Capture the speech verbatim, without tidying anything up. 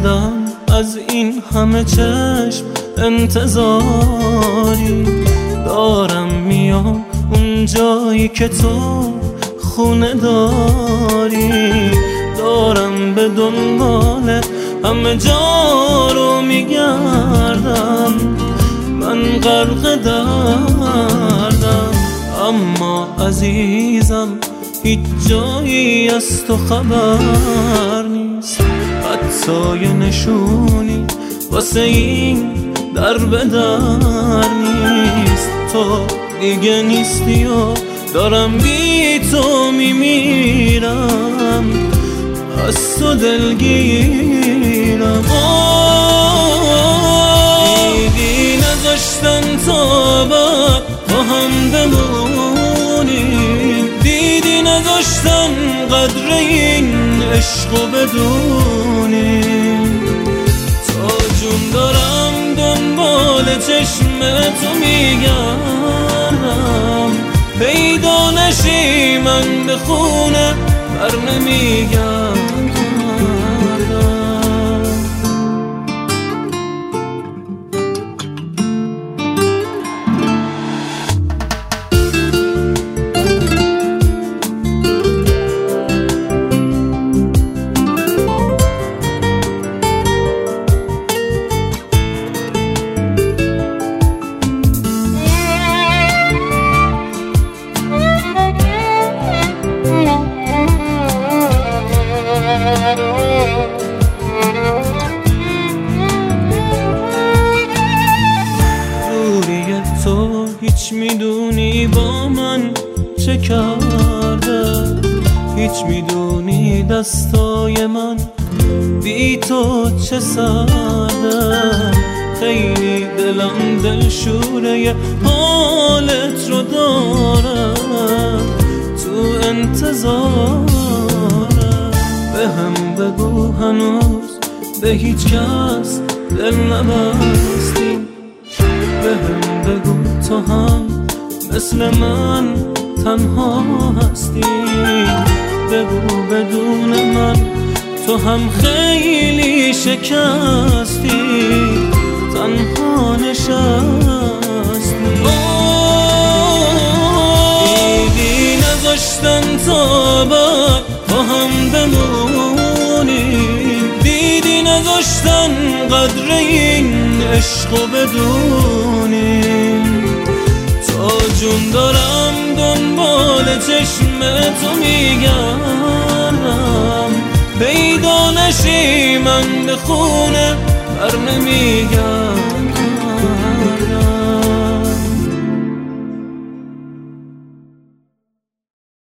کردم از این همه چشم انتظاری، دارم میام اون جایی که تو خونه داری، دارم به دنبال همه جا رو میگردم، من غرق دردم، اما عزیزم هیچ جایی از تو خبر نیست، حتی یه نشونی واسه این در به در نیست. تو دیگه نیستی و دارم بی تو میمیرم، از تو دلگیرم. دیدی نذاشتن تا بعد با هم بمونیم، دیدی نذاشتن قدر این عشقو بدونیم. تا جون دارم دنبال چشم تو میگردم، پیدا نشی من به خونه بر نمیگردم. تو هیچ میدونی با من چه کرده، هیچ میدونی دستای من بی تو چه سرده، خیلی دلم دلشوره حالت رو داره، تو انتظاره. به هم بگو هنوز به هیچ کس دل نبستی، به هم بگو تو هم مثل من تنها هستی، بگو بدون من تو هم خیلی شکستی، تنها نشستی. دیدی نذاشتن تا بعد با هم بمونیم، دیدی نذاشتن قدر این عشقو بدونیم. تا جون دارم دنبال چشم تو میگردم، پیدا نشی من به خونه بر نمیگردم.